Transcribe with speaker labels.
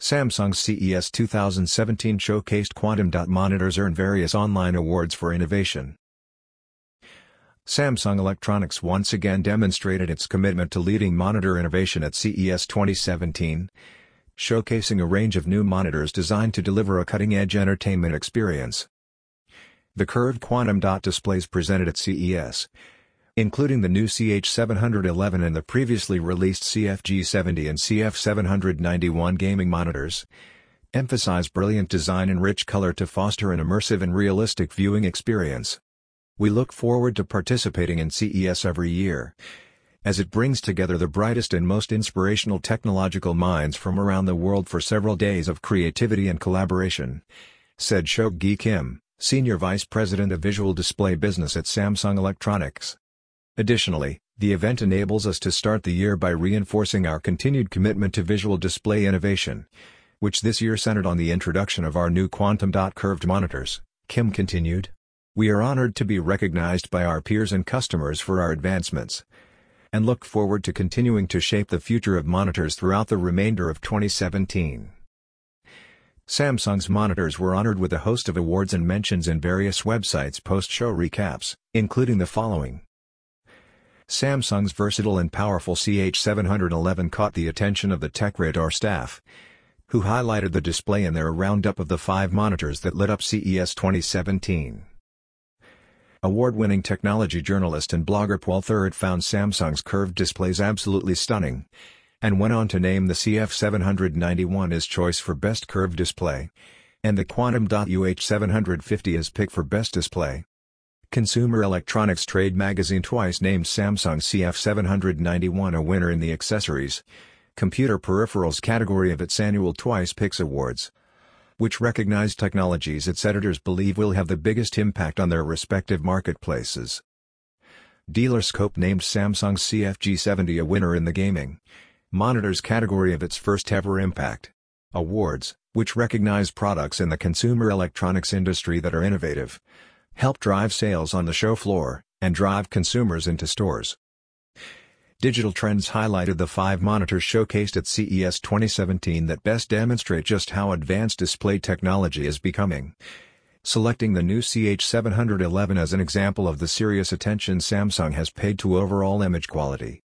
Speaker 1: Samsung's CES 2017 showcased Quantum Dot monitors earn various online awards for innovation. Samsung Electronics once again demonstrated its commitment to leading monitor innovation at CES 2017, showcasing a range of new monitors designed to deliver a cutting-edge entertainment experience. The curved Quantum Dot displays presented at CES, including the new CH711 and the previously released CFG70 and CF791 gaming monitors, emphasize brilliant design and rich color to foster an immersive and realistic viewing experience. We look forward to participating in CES every year, as it brings together the brightest and most inspirational technological minds from around the world for several days of creativity and collaboration, said Seok-gi Kim, Senior Vice President of Visual Display Business at Samsung Electronics. Additionally, the event enables us to start the year by reinforcing our continued commitment to visual display innovation, which this year centered on the introduction of our new Quantum Dot curved monitors, Kim continued. We are honored to be recognized by our peers and customers for our advancements, and look forward to continuing to shape the future of monitors throughout the remainder of 2017. Samsung's monitors were honored with a host of awards and mentions in various websites' post-show recaps, including the following. Samsung's versatile and powerful CH711 caught the attention of the TechRadar staff, who highlighted the display in their roundup of the 5 monitors that lit up CES 2017. Award-winning technology journalist and blogger Paul Thurrott found Samsung's curved displays absolutely stunning, and went on to name the CF791 his choice for best curved display, and the Quantum Dot UH750 his pick for best display. Consumer Electronics Trade magazine twice named Samsung CF791 a winner in the accessories, computer peripherals category of its annual Twice Picks Awards, which recognize technologies its editors believe will have the biggest impact on their respective marketplaces. Dealerscope named Samsung's CFG70 a winner in the gaming monitors category of its first-ever Impact Awards, which recognize products in the consumer electronics industry that are innovative, help drive sales on the show floor, and drive consumers into stores. Digital Trends highlighted the 5 monitors showcased at CES 2017 that best demonstrate just how advanced display technology is becoming, selecting the new CH711 as an example of the serious attention Samsung has paid to overall image quality.